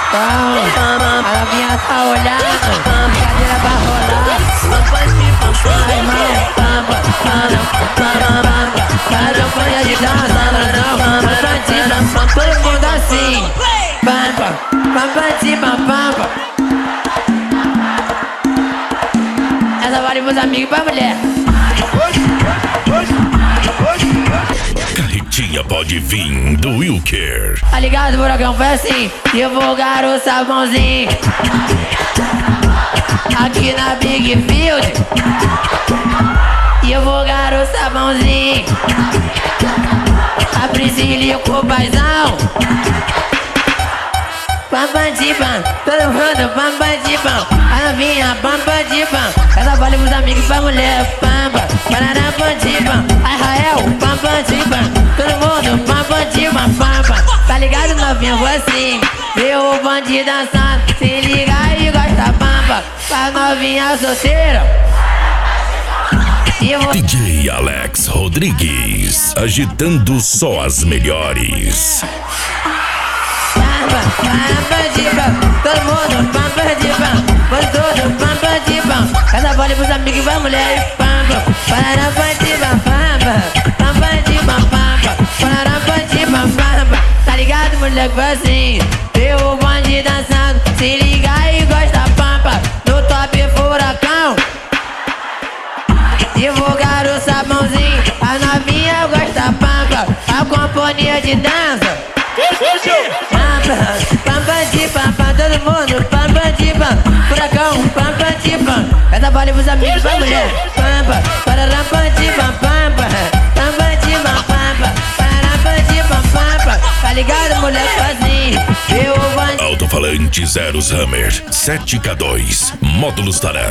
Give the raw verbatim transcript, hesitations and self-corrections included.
A novinha tá olhando, brincadeira vai rolar. Ai, irmão, pampa, pampa, pampa, pampa. Cada campanha de dança, não, pampa, todo mundo assim. Pampa, pampa, pampa, pampa. Essa vale pros amigos e pra mulher. Carretinha pode vir do Wilker. Tá ligado, buracão? Foi assim. Divulgar o sabãozinho aqui na Big Field. Divulgar o sabãozinho. A Priscila com o paizão. Pampa de pam, todo mundo pampa de pam. A novinha pampa de pam. Ela vale pros amigos e pra mulher. Pampa, parará pam de pam. A Israel pampa de pam. Todo mundo pampa de pam, pampa. Tá ligado, novinha? Vou assim. Vê o bandido dançando. Se liga e gosta pampa. Pra novinha solteira. D J Alex Rodrigues, agitando só as melhores. Pampa, pampa de pam, todo mundo pampa de pam, vamos todo pampa de pam. Cada bola pros amigos e pra mulher. Pampa, parará pam de pam, pampa, pampa de pam, pampa, parará pam de pam, pampa. Tá ligado, moleque? Foi assim. Vê o bonde dançando, se liga e gosta pampa. No top furacão. Divulgar o sabãozinho, a novinha gosta pampa. A companhia de dança. Pampa, pampa de pampa, todo mundo pampa de pampa. Furacão, pampa de pampa. Essa vale pros amigos pra mulher. Pampa, parará pam de pampa, pampa, pampa de pampa, pampa, parará pam de pampa, pampa. Tá ligado, moleque? Sozinho. Eu vou. Alto-falante Zeros Hammer sete K dois, módulos Taran.